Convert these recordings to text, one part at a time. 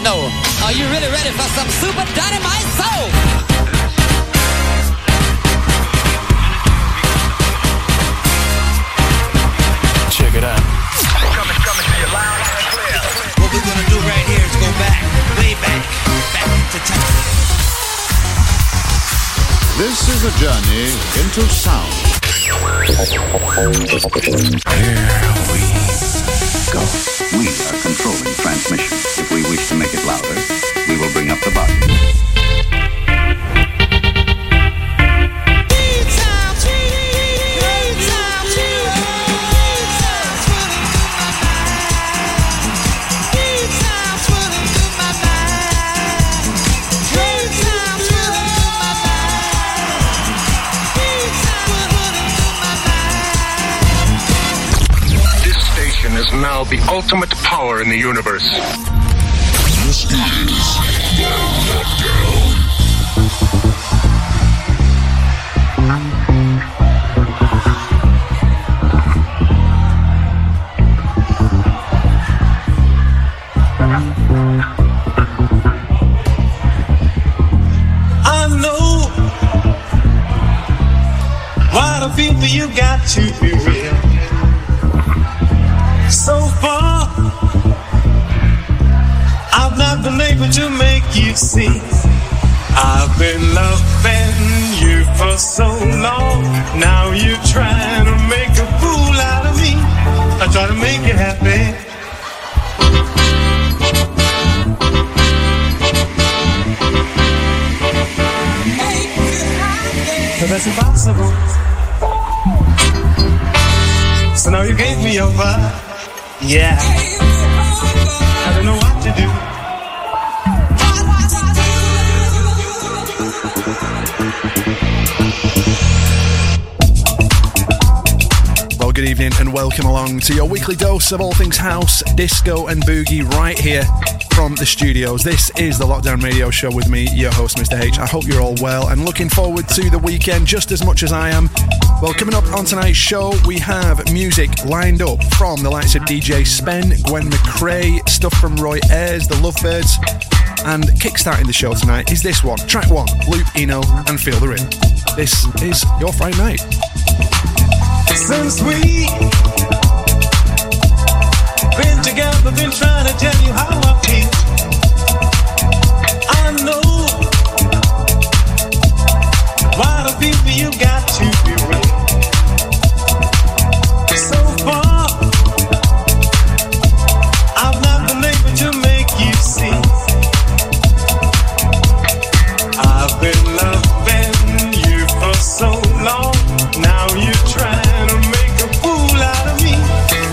know. Are you really ready for some super dynamite soul? Check it out. Coming to you loud and clear. What we're gonna do right here is go back, way back to time. This is a journey into sound. Here we go. We are controlling transmission. If we wish to make it louder, we will bring up the volume. Is now the ultimate power in the universe. This is the Lockdown. I know what a people you got to be real. So far, I've not been able to make you see. I've been loving you for so long. Now you're trying to make a fool out of me. I try to make it happen. But that's impossible. So now you gave me over. Yeah, I don't know what to do. Well, good evening and welcome along to your weekly dose of all things house, disco and boogie right here from the studios. This is the Lockdown Radio Show with me, your host, Mr. H. I hope you're all well and looking forward to the weekend just as much as I am. Well, coming up on tonight's show, we have music lined up from the likes of DJ Spen, Gwen McRae, stuff from Roy Ayers, the Lovebirds, and kickstarting the show tonight is this one, track one, Luke Eno and Feel the Rhythm. This is your Friday night. Since we been together, been trying to tell you how I feel. I know why the people you got to be real. So far, I've not been able to make you see. I've been loving you for so long. Now you're trying to make a fool out of me.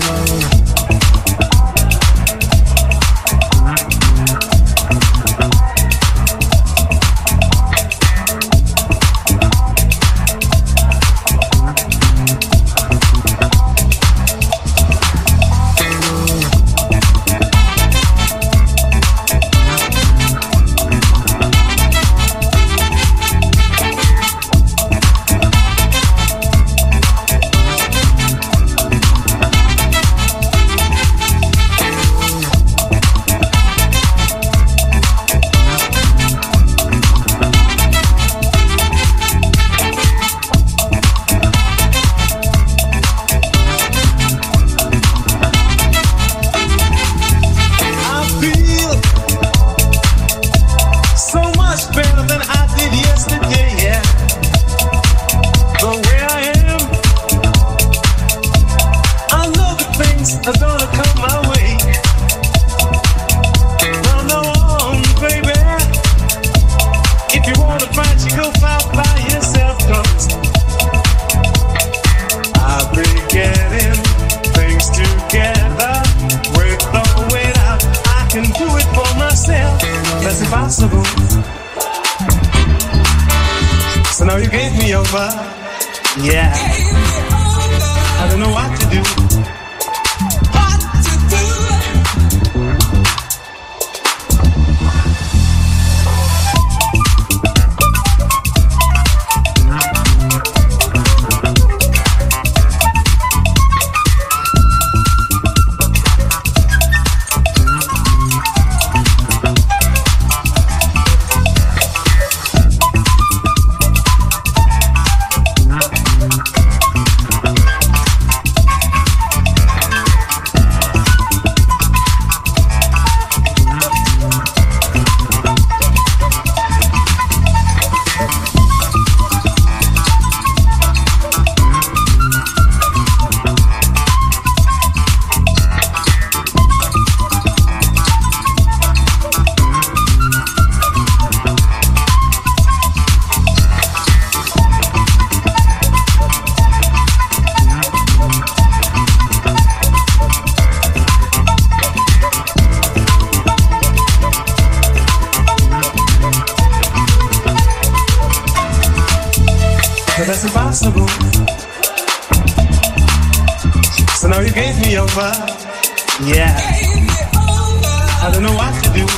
Yeah, I don't know what to do. impossible. So now you gave me over. Yeah. I don't know what to do.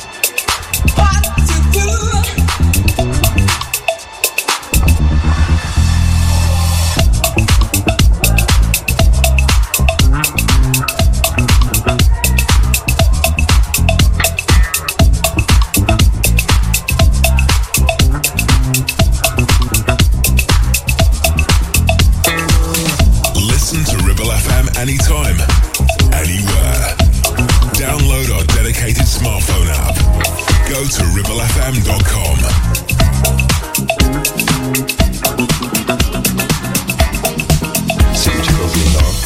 Anytime, anywhere. Download our dedicated smartphone app. Go to ribblefm.com. Senti così, no?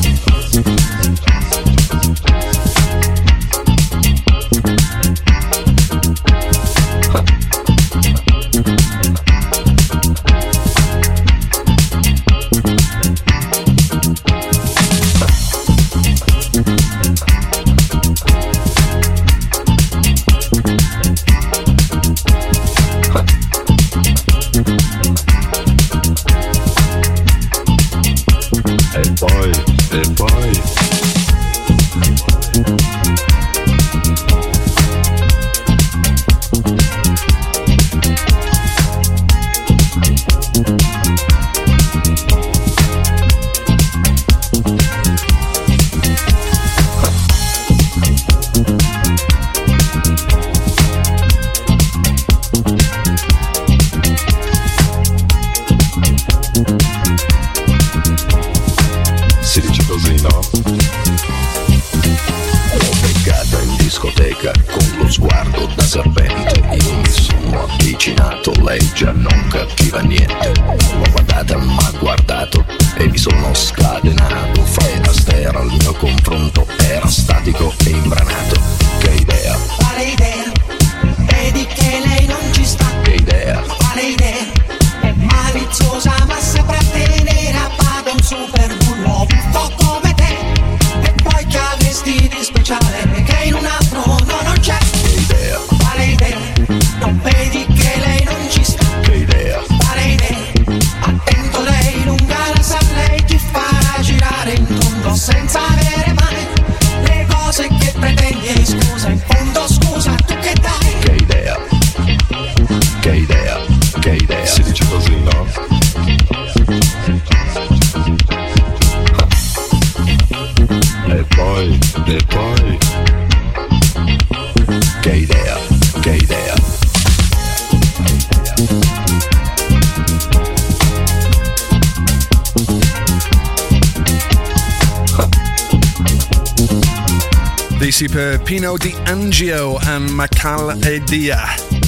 Super Pino D'Angio and Makal Edia.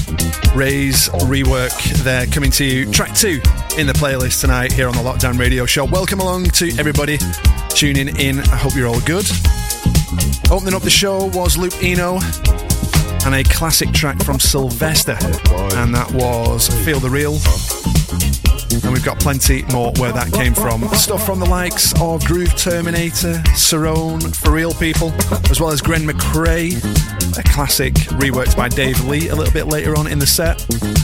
Ray's rework there, coming to you, track 2 in the playlist tonight here on the Lockdown Radio Show. Welcome along to everybody tuning in. I hope you're all good. Opening up the show was Luke Eno and a classic track from Sylvester, and that was Feel the Real. And we've got plenty more where that came from. Stuff from the likes of Groove Terminator, Cerrone, For Real People, as well as Gren McRae, a classic reworked by Dave Lee a little bit later on in the set.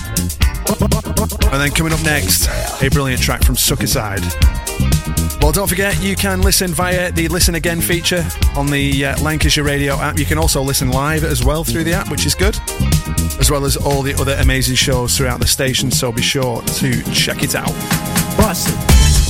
And then coming up next, a brilliant track from Suckerside. Well, don't forget, you can listen via the Listen Again feature on the Lancashire Radio app. You can also listen live as well through the app, which is good, as well as all the other amazing shows throughout the station, so be sure to check it out. Bust it.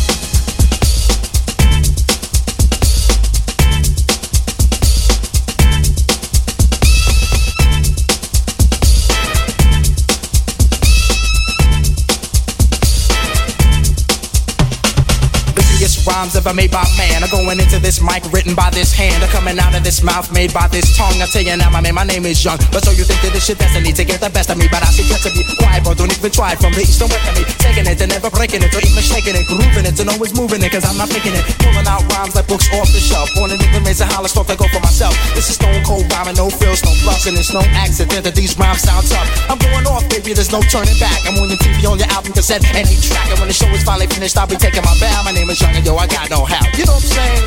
Rhymes ever made by man are going into this mic written by this hand, are coming out of this mouth made by this tongue. I tell you now, my name is Young, but so you think that this shit destiny to get the best of me, but I suggest to be quiet, bro. Don't even try it. From the east and west of me, taking it and never breaking it, or even shaking it, grooving it and always moving it, cause I'm not faking it, pulling out rhymes like books off the shelf. Born and even raised a holler, stuff I go for myself. This is stone cold rhyming, no frills, no fluffs, and it's no accident that these rhymes sound tough. I'm going off, baby, there's no turning back. I'm on your TV, on your album cassette, any track, and when the show is finally finished, I'll be taking my bow. My name is Young, and yo, I got no how. You know what I'm saying?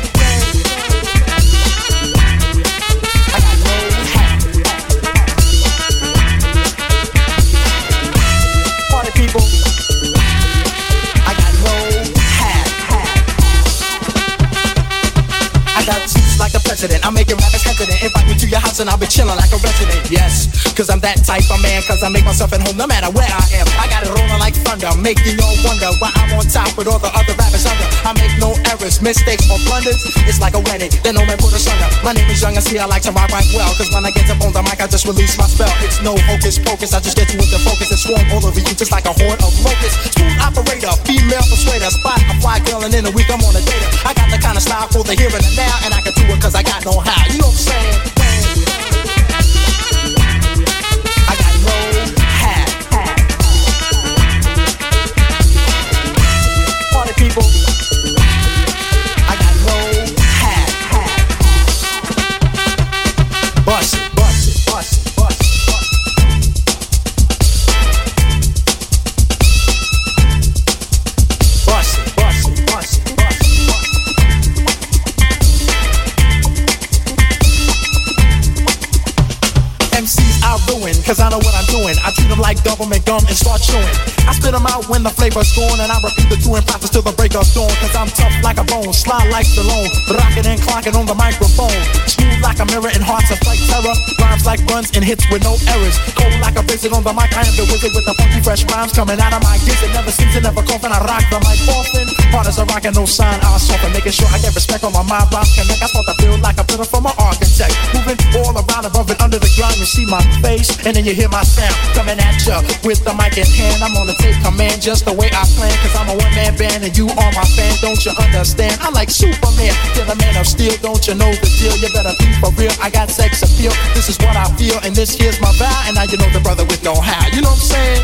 I got no how. Party people, I got no I got seats like the president. I'm making rappers hesitant. Invite me to your house and I'll be chilling like a resident. Yes, cause I'm that type of man. Cause I make myself at home no matter where I am. I got it rolling like thunder, making y'all wonder why I'm on top with all the other rappers under. I make no errors, mistakes or blunders. It's like a wedding, then no man put us under. My name is Young and see I like to rock right well. Cause when I get up on the mic I just release my spell. It's no hocus pocus, I just get you with the focus and swarm all over you just like a horde of locusts. Smooth operator, female persuader, spot a fly girl and in a week I'm on a data. I got the kind of style for the here and the now, and I can do it cause I got no how. You know what I'm saying? I got no how. Party people, I got no how. Bust it, bust it, bust it, bust it. Bust it, bust it, bust it, bust it. MCs I ruin, cause I know what I'm doing. I treat them like government gum and start chewing. I spit them out when the flavor's gone, and I repeat the chewing process till the break of dawn. Cause I'm tough like a bone, sly like Stallone, rockin' and clockin' on the microphone. Smooth like a mirror and hearts of like terror. Rhymes like runs and hits with no errors. Cold like a visit on the mic, I am the wizard with the funky fresh rhymes coming out of my gizzard. Never seems to never cough and I rock the mic often. Hard as a rock and no sign, I soften, making sure I get respect on my mind. Rhymes connect, I start to feel like a fiddle from an architect. Moving all around above and under the ground, you see my face, and then you hear my sound coming at ya with the mic in hand. I'm gonna take command just the way I plan, cause I'm a one-man band and you are my fan. Don't you understand? I'm like Superman, you're the man of steel. Don't you know the deal? You better be for real. I got sex appeal. This is what I feel, and this here's my vow. And now you know the brother with no how. You know what I'm saying?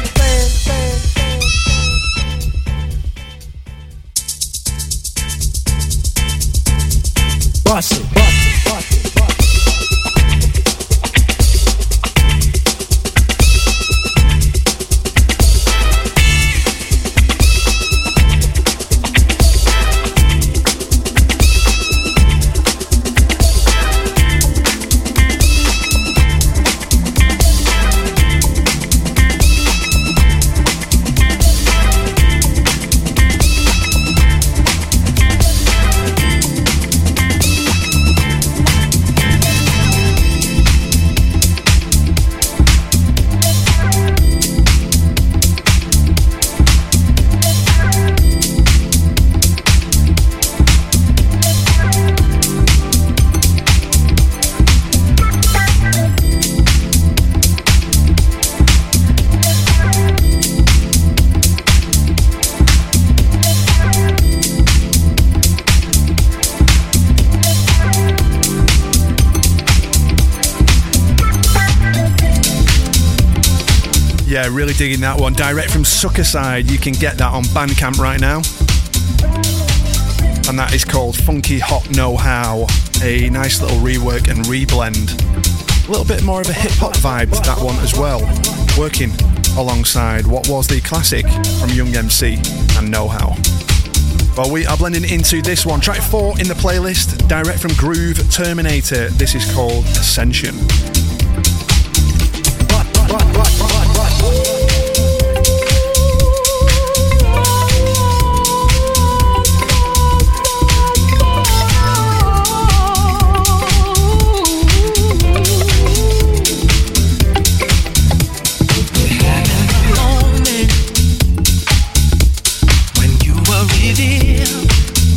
Bust it, bust it, bust it, bust it. Yeah, really digging that one. Direct from Suckerside. You can get that on Bandcamp right now. And that is called Funky Hot Know-How. A nice little rework and reblend. A little bit more of a hip-hop vibe to that one as well. Working alongside what was the classic from Young MC and Know-How. Well, we are blending into this one. Track 4 in the playlist. Direct from Groove Terminator. This is called Ascension.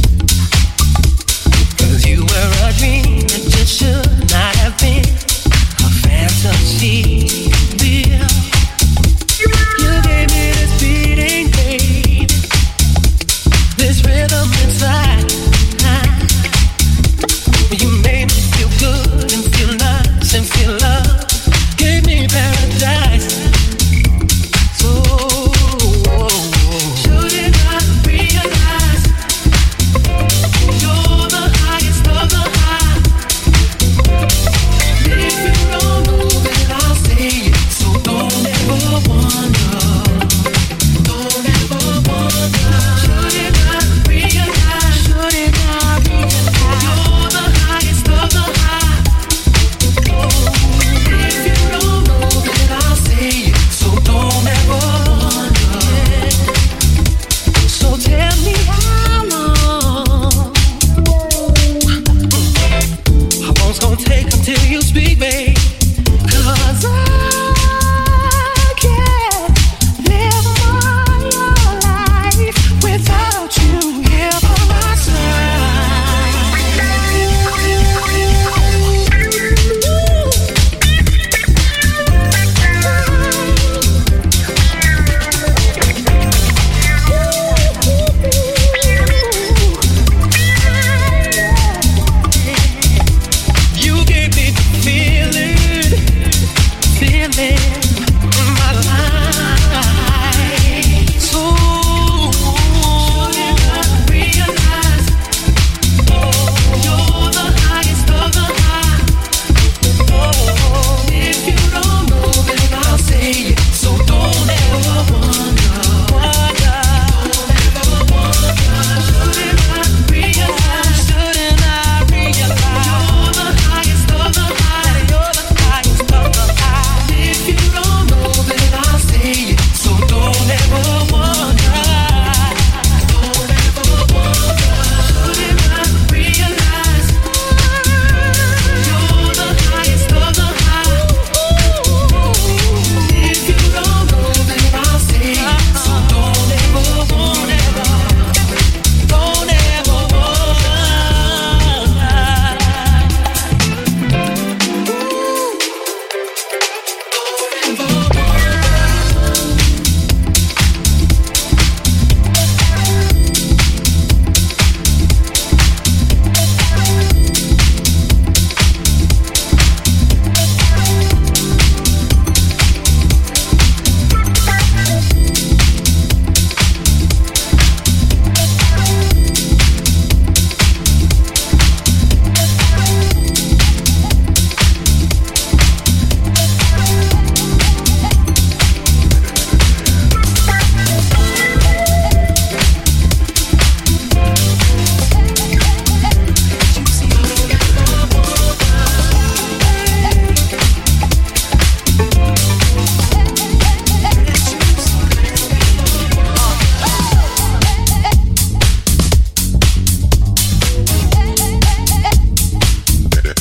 Cause you were a dream that just should not have been.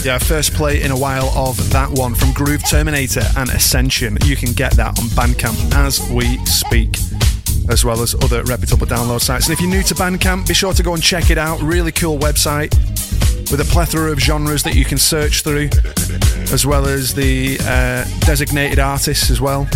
Yeah, first play in a while of that one from Groove Terminator and Ascension. You can get that on Bandcamp as we speak, as well as other reputable download sites. And if you're new to Bandcamp, be sure to go and check it out. Really cool website with a plethora of genres that you can search through, as well as the designated artists as well.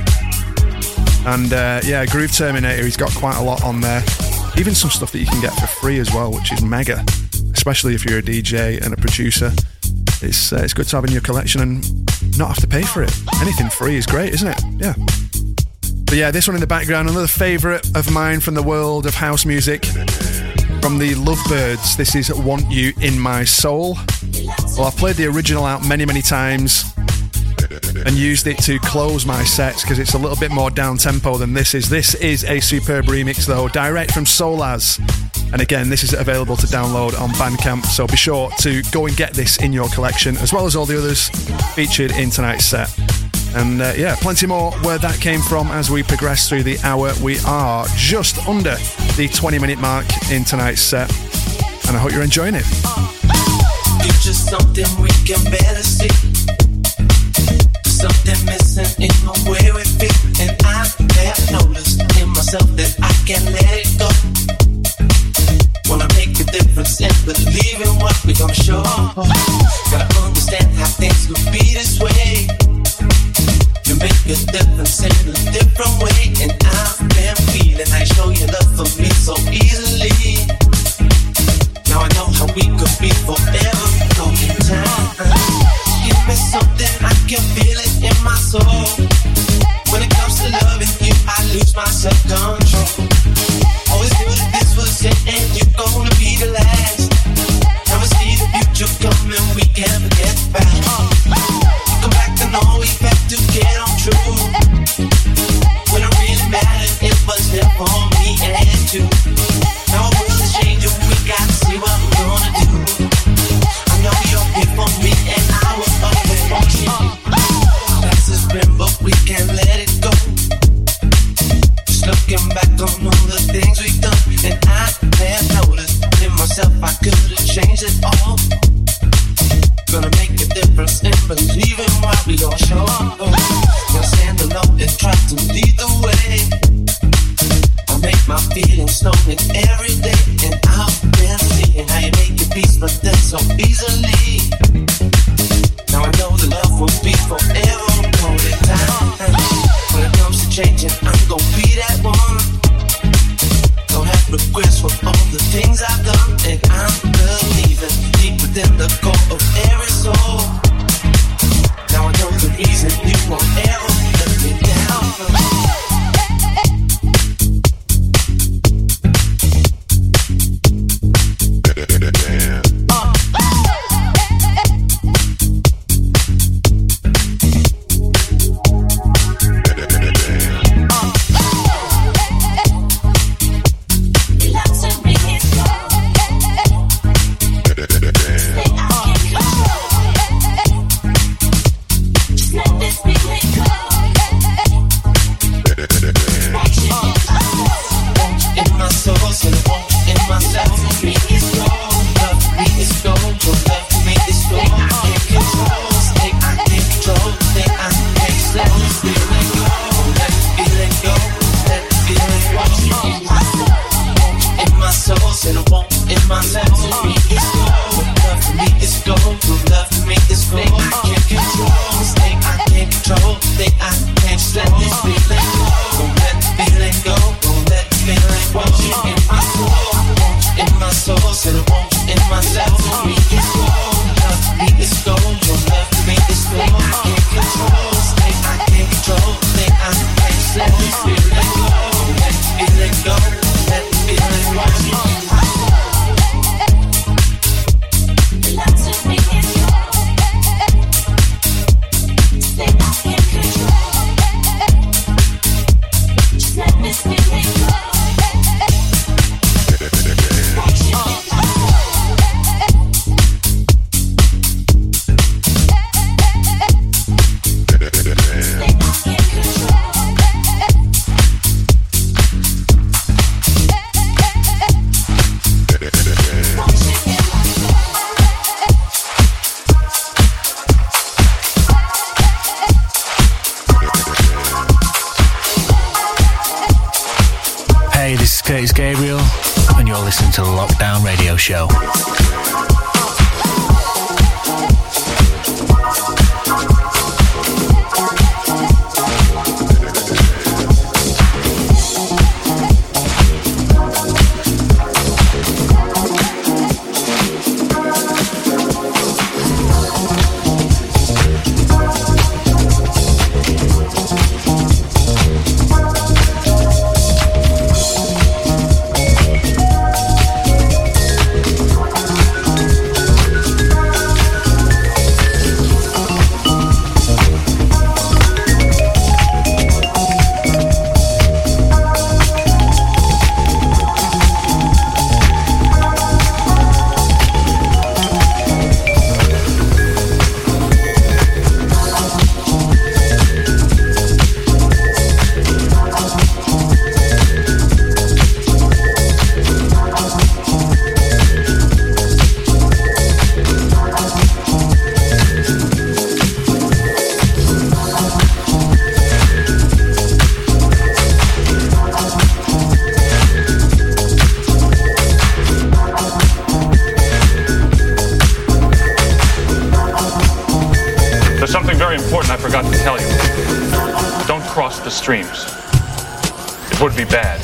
And yeah, Groove Terminator, he's got quite a lot on there. Even some stuff that you can get for free as well, which is mega, especially if you're a DJ and a producer. It's good to have in your collection and not have to pay for it. Anything free is great, isn't it? Yeah. But yeah, this one in the background, another favourite of mine from the world of house music, from the Lovebirds. This is Want You In My Soul. Well, I've played the original out many, many times and used it to close my sets because it's a little bit more down-tempo than this is. This is a superb remix, though, direct from Solaz. And again, this is available to download on Bandcamp, so be sure to go and get this in your collection, as well as all the others featured in tonight's set. And yeah, plenty more where that came from as we progress through the hour. We are just under the 20-minute mark in tonight's set, and I hope you're enjoying it. Future something we can better see. Something missing in the way we feel, and I have noticed in myself that I can't let it go. Wanna make a difference and believe in what we gon' show. Gotta understand how things could be this way. You make a difference in a different way, and I've been feeling I show you love for me so easily. Now I know how we could be forever, no time. Give me something, I can feel it in my soul. When it comes to loving you, I lose my self-control. Always knew that this was it, and you're gonna be the last. Never see the future coming, we can't forget back. Come back to know we have to get on true. When it really mattered, it was there for me and you. Now our world is changing, we got to see what we're gonna do. I know you're here for me, and I will always want you. Past has been, but we can't let it go. Just looking back on all the things we've done, and I have noticed in myself I could have changed it all. Gonna make a difference and believe in what we gon' show up. Gonna stand alone and try to lead the way. I make my feelings known every day, and I've been seeing how you make your peace, but then so easily. Now I know the love will be forever, all the time. When it comes to changing, I'm gonna be that one. Don't have regrets for all the things I've done, and I'm believing deep within the core of every soul. Now I know the reason you won't ever let me down. Show. Streams. It would be bad.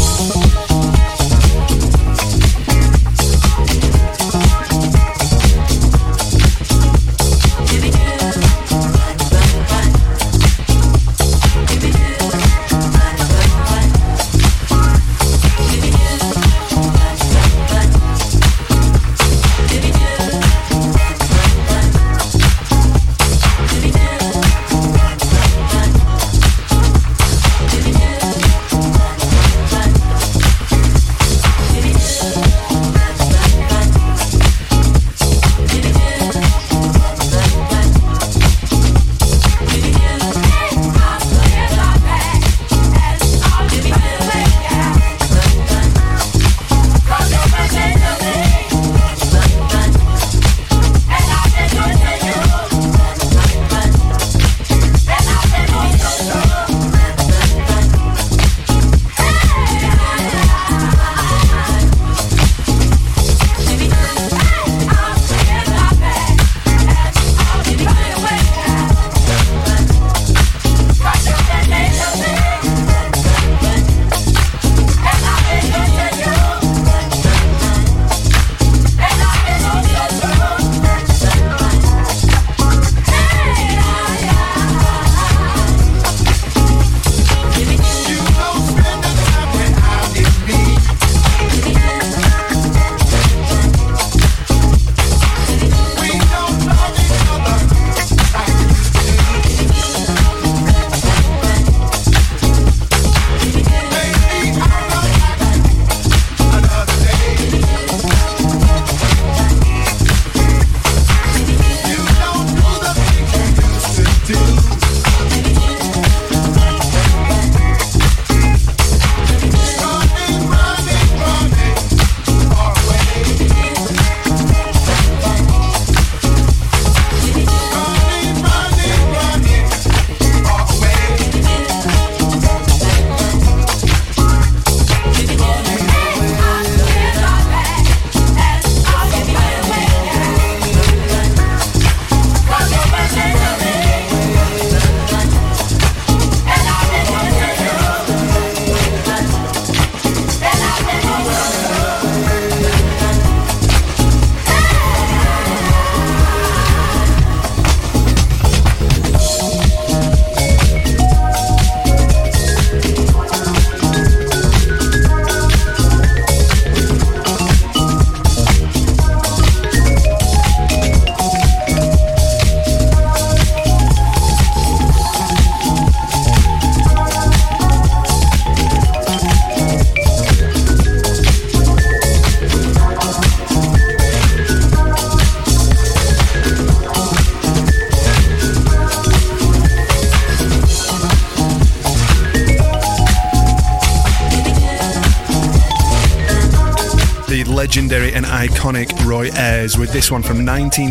legendary and iconic Roy Ayers with this one from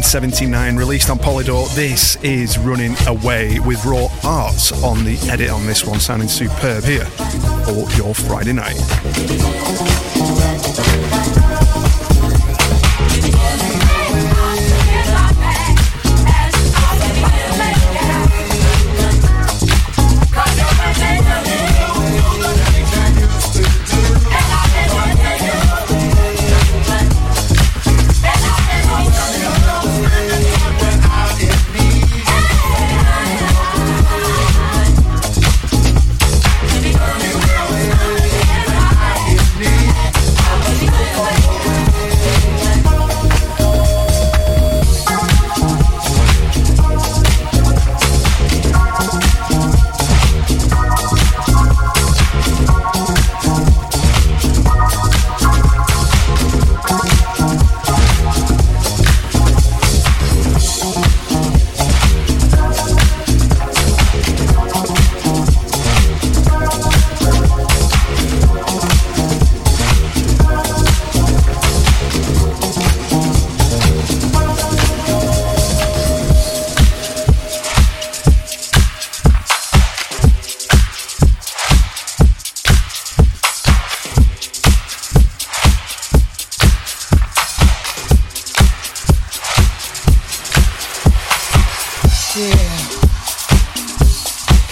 1979, released on Polydor. This is Running Away, with Raw Arts on the edit on this one, sounding superb here for your Friday night.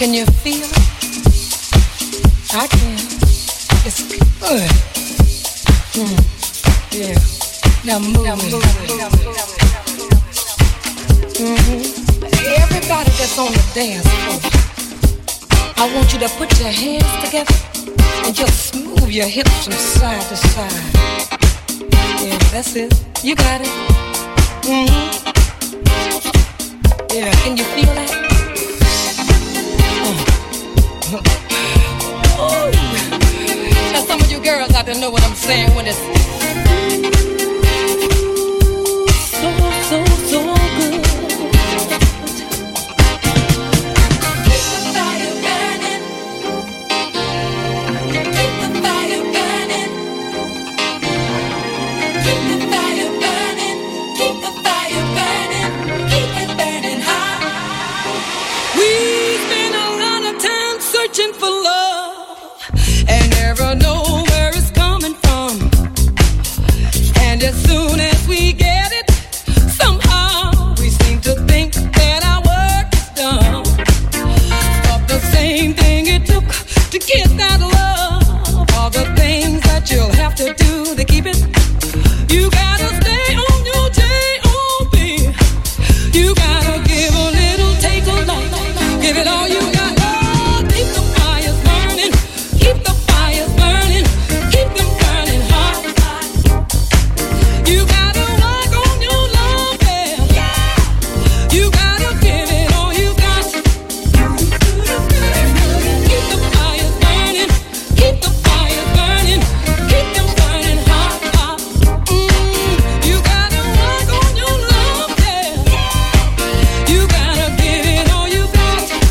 Can you feel it? I can. It's good. Yeah. Now move. Everybody that's on the dance floor, I want you to put your hands together and just move your hips from side to side. Yeah, that's it. You got it. Yeah, can you feel that? Now some of you girls out there know what I'm saying when it's so good. Keep the fire burning. Keep the fire burning. Keep the fire burning. Keep the fire burning. Keep it burning hot. We spend a lot of time searching for love and never know where it's coming from. And as soon as we get it, somehow we seem to think that our work is done. But the same thing it took to get that love, all the things that you'll have to do to keep it. You gotta stay on your J.O.B. You gotta give a little, take a lot, give it all you got. Oh, keep the fires burning, keep the fires burning, keep them burning hot. You gotta work on your love, yeah. You gotta give it all you got. Keep the fires burning, keep the fires burning, keep them burning hot, hot. You gotta work on your love, yeah. You gotta give it all you got.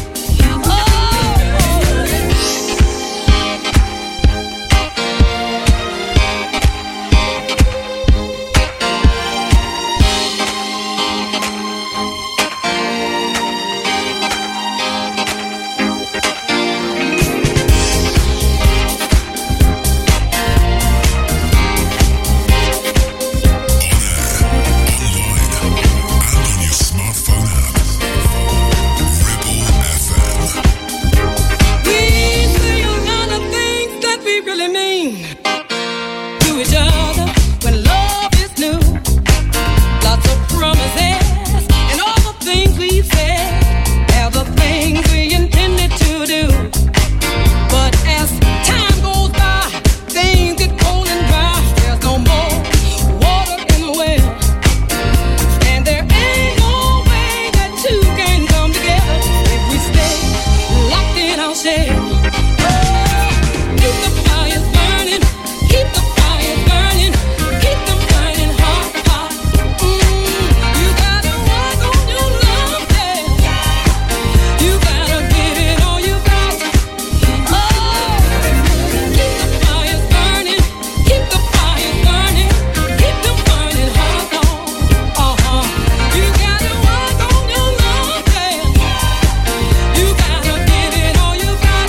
On your smartphone app. Ribble FM. We say a lot of things that we really mean to each other when love is new. Lots of promises and all the things we said are the things we intended to do. But as time goes by, things get cold and dry. There's no more water in the well, and there ain't no way that two can come together if we stay locked in our shell. Keep the fires burning, keep the fires burning, keep them burning hot, hot. You gotta work on your love, yeah. You gotta give it all you got. Oh, keep the fires burning, keep the fires burning, keep them burning hot, hot. You gotta work on your love, yeah. You gotta give it all you got.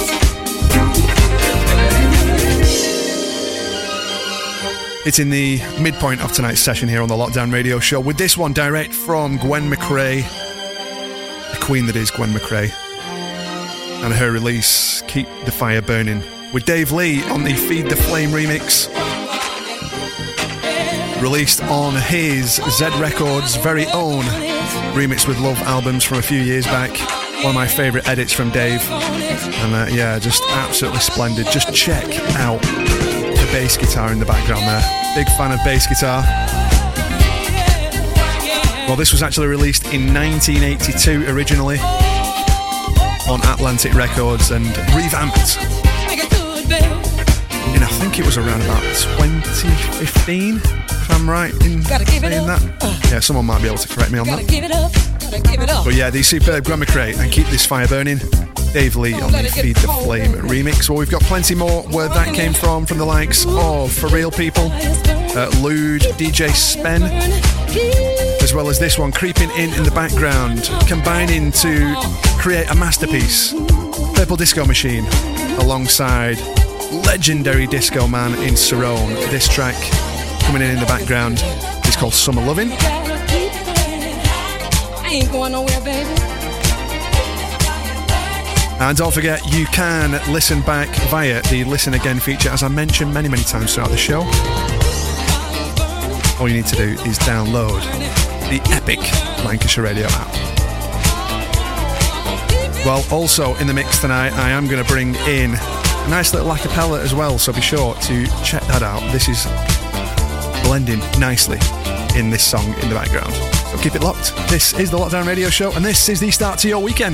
It's in the midpoint of tonight's session here on the Lockdown Radio Show with this one direct from Gwen McRae, the queen that is Gwen McRae, and her release, Keep the Fire Burning, with Dave Lee on the Feed the Flame remix, released on his Z Records' very own Remix with Love albums from a few years back. One of my favourite edits from Dave, and yeah, just absolutely splendid. Just check out the bass guitar in the background there. Big fan of bass guitar. Well, this was actually released in 1982 originally on Atlantic Records and revamped in, I think it was around about 2015, if I'm right in saying that. Yeah, someone might be able to correct me on that. Give it up, gotta give it up. But yeah, the superb Gwen McRae and Keep This Fire Burning, Dave Lee on the Feed the Flame remix. Well, we've got plenty more where that came from the likes of For Real People, Lude, DJ Spen, as well as this one creeping in the background, combining to create a masterpiece, Purple Disco Machine, alongside legendary disco man in Cerrone. This track coming in the background is called Summer Lovin'. I ain't going nowhere, baby. And don't forget, you can listen back via the Listen Again feature, as I mentioned many, many times throughout the show. All you need to do is download the epic Lancashire Radio app. Well, also in the mix tonight, I am going to bring in a nice little acapella as well, so be sure to check that out. This is blending nicely in this song in the background. So keep it locked. This is the Lockdown Radio Show, and this is the start to your weekend.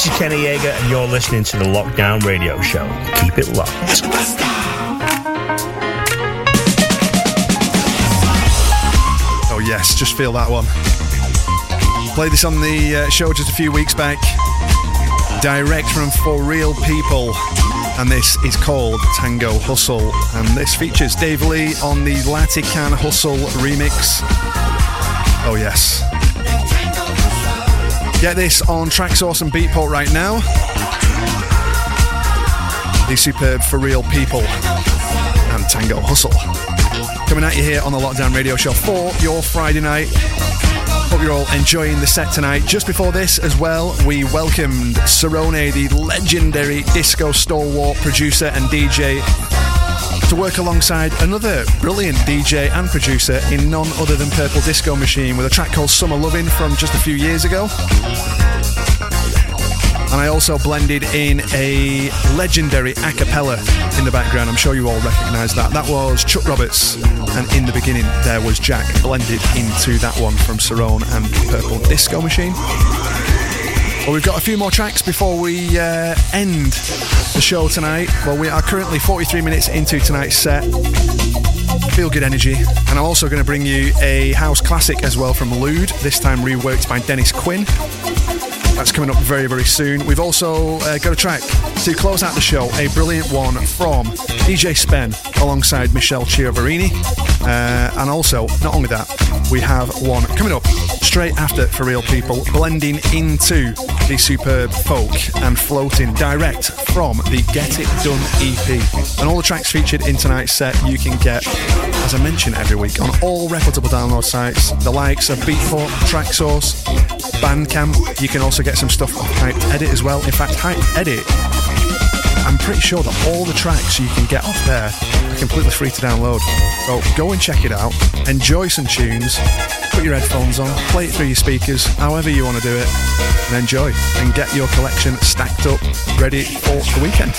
This is Kenny Yeager, and you're listening to the Lockdown Radio Show. Keep it locked. Oh yes, just feel that one. Played this on the show just a few weeks back. Direct from For Real People. And this is called Tango Hustle. And this features Dave Lee on the Latican Hustle remix. Oh yes. Get this on Traxsource and Beatport right now. The superb For Real People and Tango Hustle. Coming at you here on the Lockdown Radio Show for your Friday night. Hope you're all enjoying the set tonight. Just before this as well, we welcomed Cerrone, the legendary disco stalwart producer and DJ, to work alongside another brilliant DJ and producer in none other than Purple Disco Machine with a track called Summer Lovin' from just a few years ago. And I also blended in a legendary a cappella in the background. I'm sure you all recognise that. That was Chuck Roberts, and in the beginning there was Jack blended into that one from Cerrone and Purple Disco Machine. Well, we've got a few more tracks before we end the show tonight. Well, we are currently 43 minutes into tonight's set. Feel good energy. And I'm also going to bring you a house classic as well from Lude, this time reworked by Dennis Quinn. That's coming up very, very soon. We've also got a track to close out the show, a brilliant one from DJ Spen alongside Michelle Chiavarini. And also, not only that, we have one coming up straight after For Real People, blending into the superb folk and floating direct from the Get It Done EP. And all the tracks featured in tonight's set you can get, as I mention every week, on all reputable download sites, the likes of Beatport, Traxsource, Bandcamp. You can also get some stuff off Hype Edit as well. In fact, Hype Edit, I'm pretty sure that all the tracks you can get off there are completely free to download. So go and check it out, enjoy some tunes, put your headphones on, play it through your speakers, however you want to do it, and enjoy, and get your collection stacked up, ready for the weekend.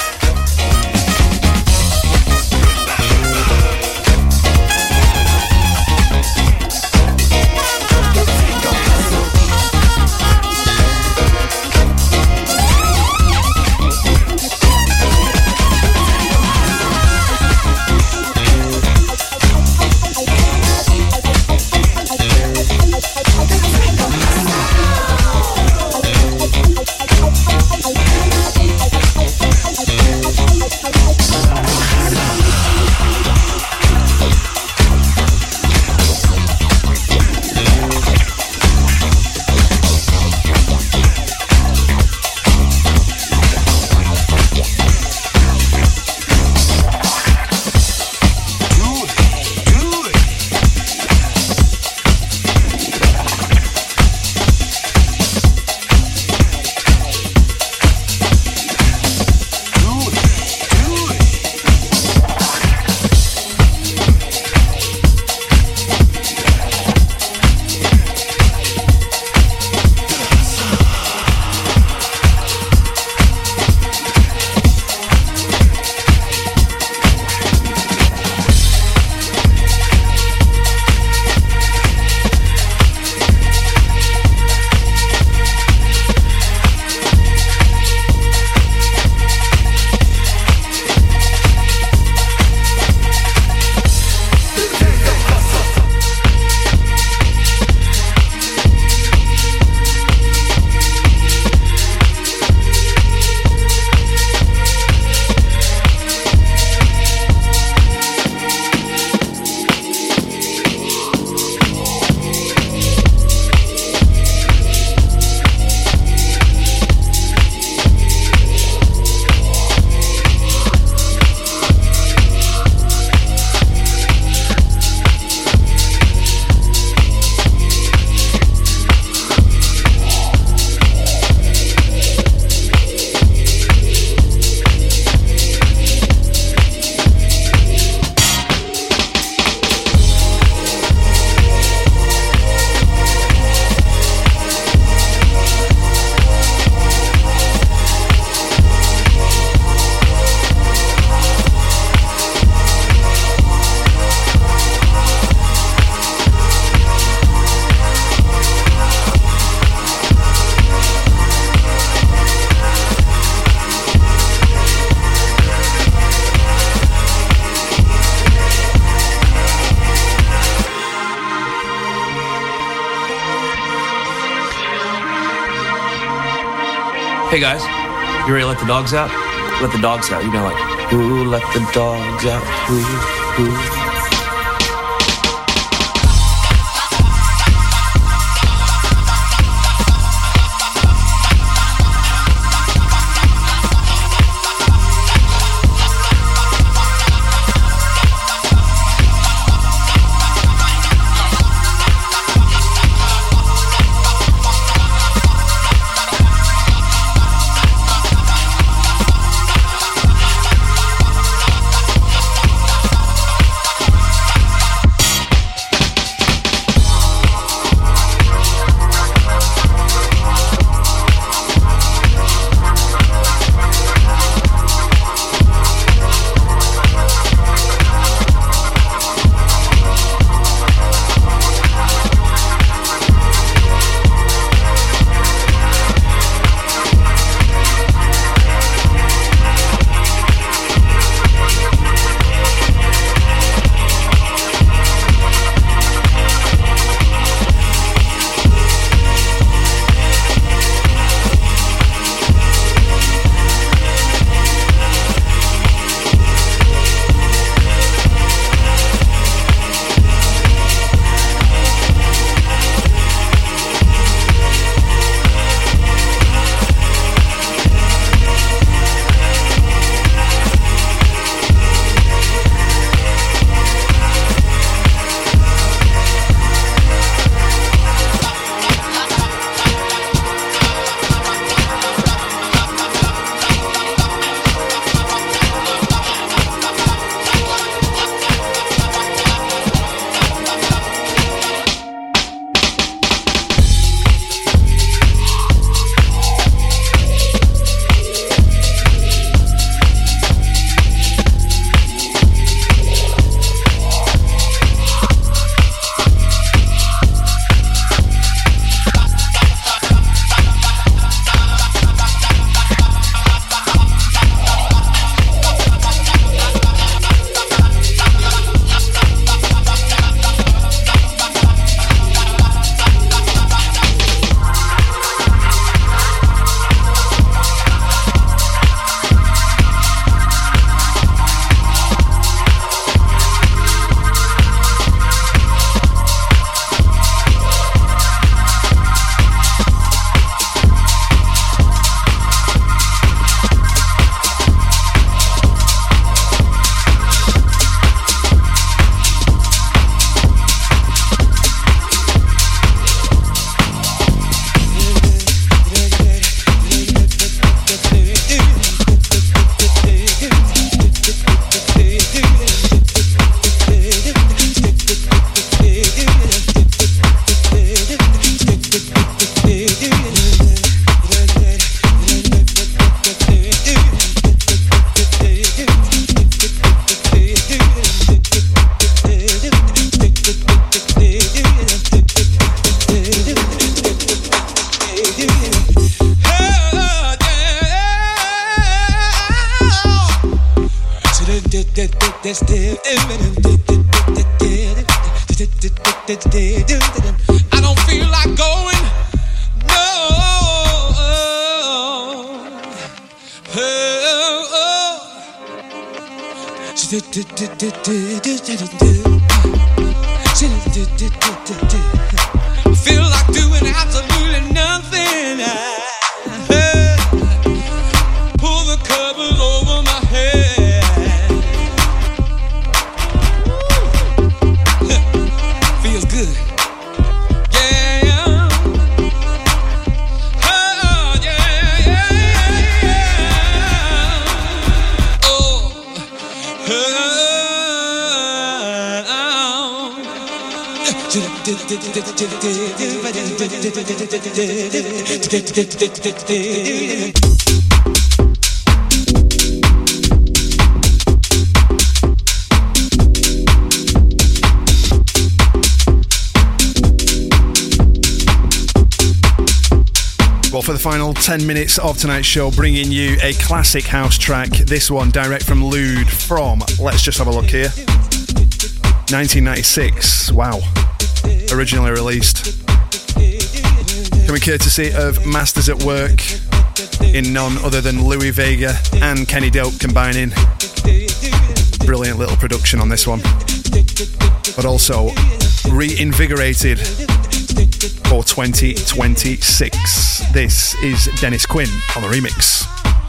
Hey guys, you ready to let the dogs out? Let the dogs out. You know, like, ooh, let the dogs out. Ooh, ooh. I don't feel like going. No. I feel like doing absolutely nothing. Pull the covers over my head. Feels good. Yeah. Oh, yeah. Well, for the final 10 minutes of tonight's show, bringing you a classic house track. This one direct from Lude from, let's just have a look here, 1996. Wow. Originally released. Coming courtesy of Masters at Work. in none other than Louis Vega and Kenny Dope combining. Brilliant little production on this one, but also reinvigorated for 2026. This is Dennis Quinn on the remix.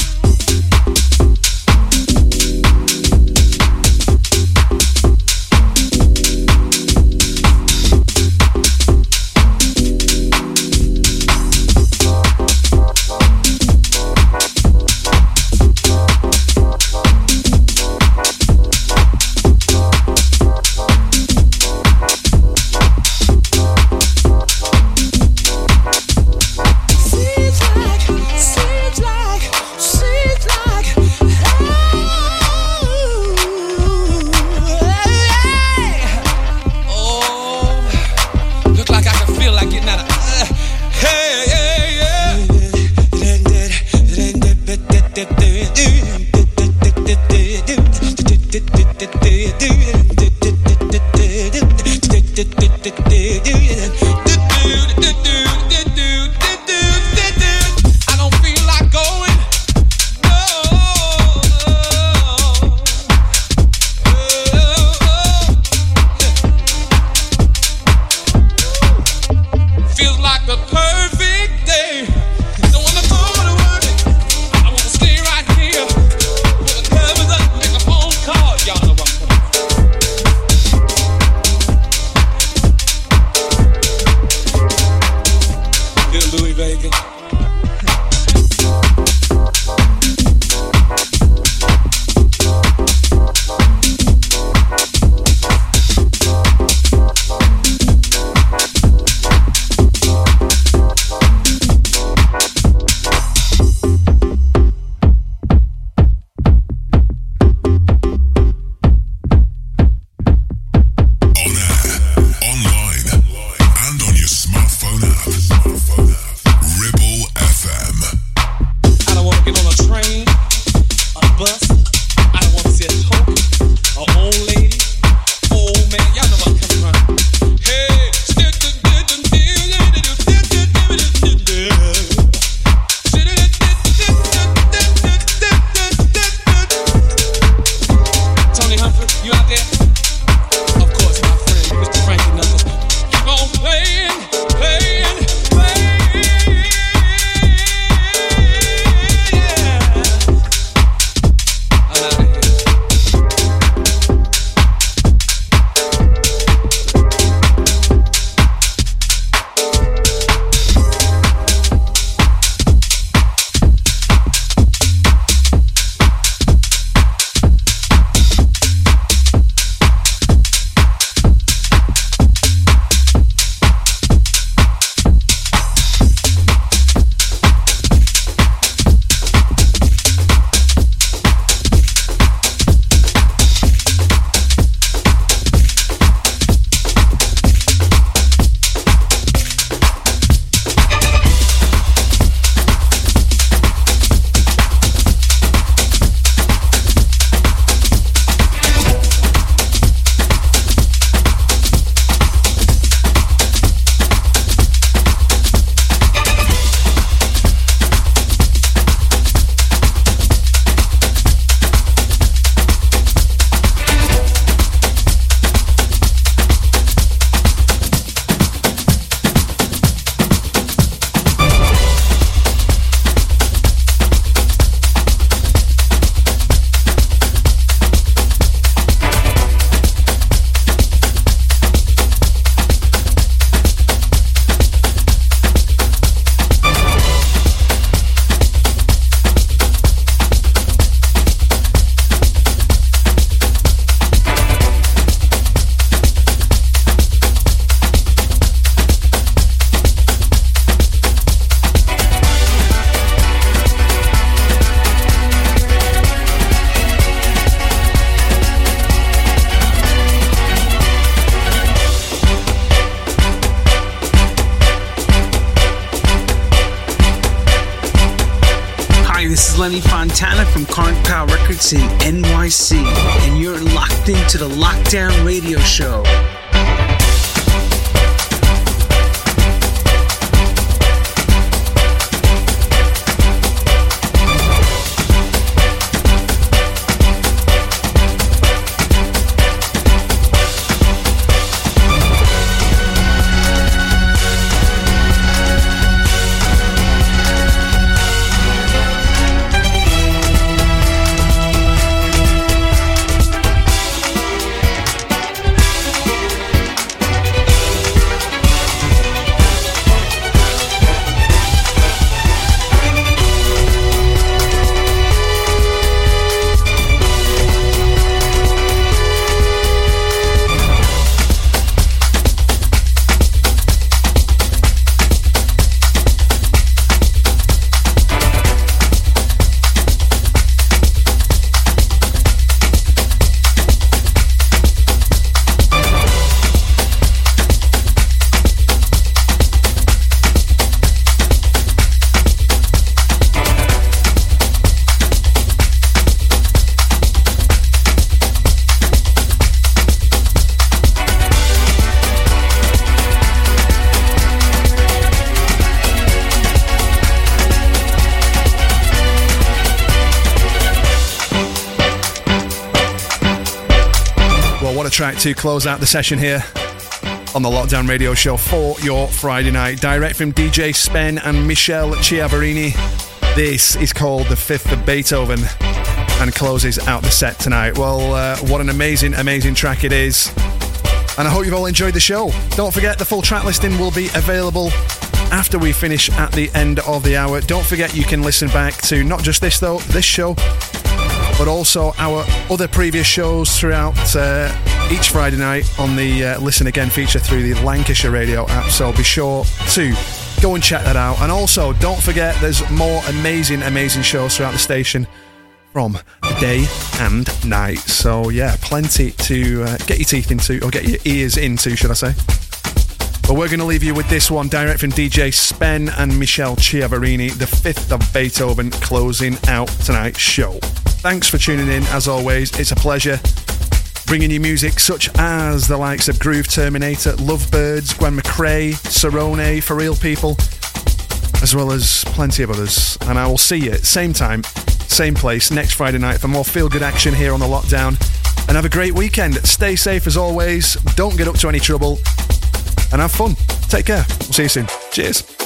Lenny Fontana from Current Power Records in NYC, and you're locked into the Lockdown Radio Show. what a track to close out the session here on the Lockdown Radio Show for your Friday night. Direct from DJ Spen and Michelle Chiavarini. This is called The Fifth of Beethoven and closes out the set tonight. Well, what an amazing, amazing track it is. And I hope you've all enjoyed the show. Don't forget, the full track listing will be available after we finish at the end of the hour. Don't forget, you can listen back to not just this show, but also our other previous shows throughout each Friday night on the Listen Again feature through the Lancashire Radio app. So be sure to go and check that out. And also, don't forget, there's more amazing, amazing shows throughout the station from day and night. So yeah, plenty to get your teeth into, or get your ears into, should I say. But we're going to leave you with this one, direct from DJ Spen and Michelle Chiavarini, The Fifth of Beethoven, closing out tonight's show. Thanks for tuning in, as always. It's a pleasure bringing you music such as the likes of Groove Terminator, Lovebirds, Gwen McRae, Cerrone, For Real People, as well as plenty of others. And I will see you at same time, same place, next Friday night for more feel-good action here on The Lockdown. And have a great weekend. Stay safe as always. Don't get up to any trouble. And have fun. Take care. We'll see you soon. Cheers.